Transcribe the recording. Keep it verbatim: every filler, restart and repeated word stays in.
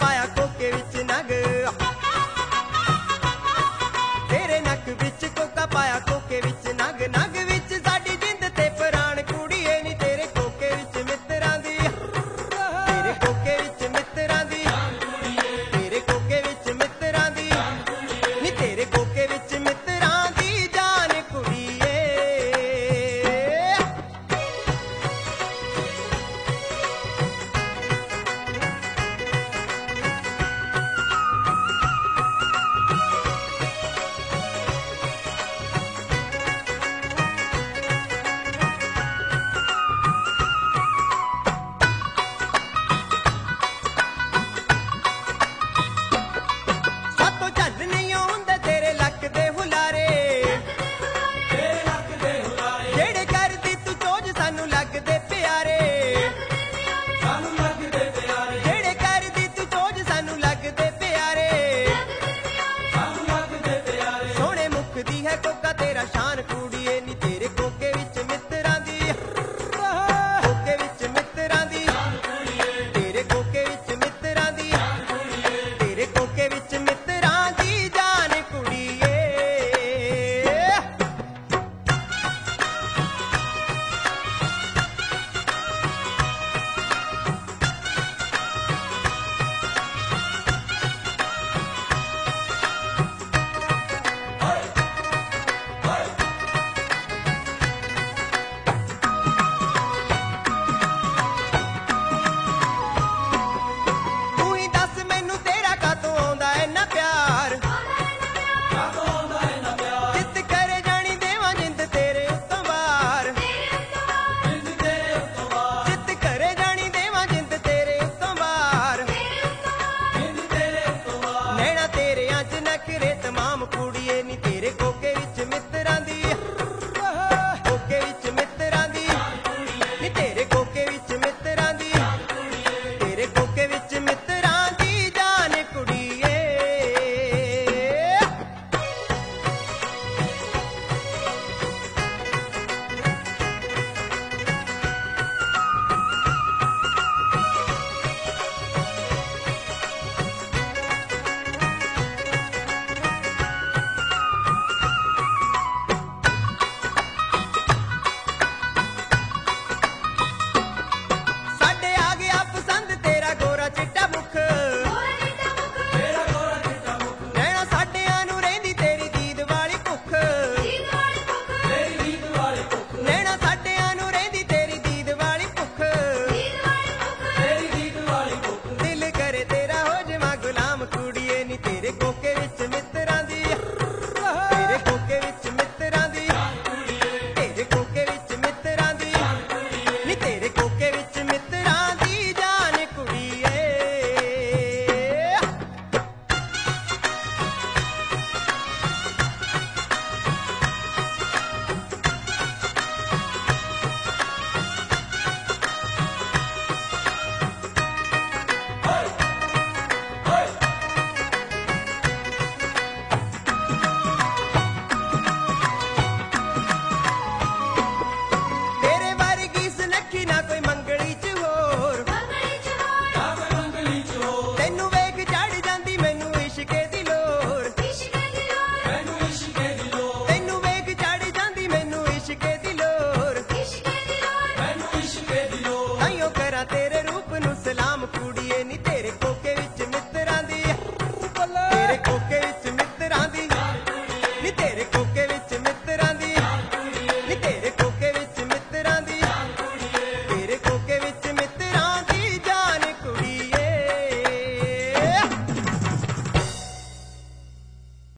पाया कोके विच नग, तेरे नक विच कोका पाया कोके विच नग, नग विच साडी जिंद ते प्राण कुड़ीए नी तेरे कोके विच मित्रां दी, तेरे कोके विच मित्रां दी, तेरे कोके विच मित्रां दी, नी तेरे कोके विच मित्रां दी जान कुड़ीए। सातों झल नहीं आउंदे तेरे लक दे हुलारे, जेड़े करदी तू चोज सानू लगदे प्यारे, जेड़े करदी तू चोज सानू लगदे प्यारे, सोहणे मुखदी है कोका तेरा शान कुड़ीए नी तेरे कोके विच मित्रां दी, कोके विच मित्रां दी, तेरे कोके विच मित्रां दी, तेरे कोके विच मित्रां दी जान कुड़ीए। तू ही दस मैनू तेरा कातों आउंदा इन्ना प्यार, जिद करे जानी देवां जिंद तेरे उत्तों बार, जिद करे जानी देवां जिंद तेरे उत्तों बार, नैना तेरे अज नखरे तमाम कुड़ीए नी तेरे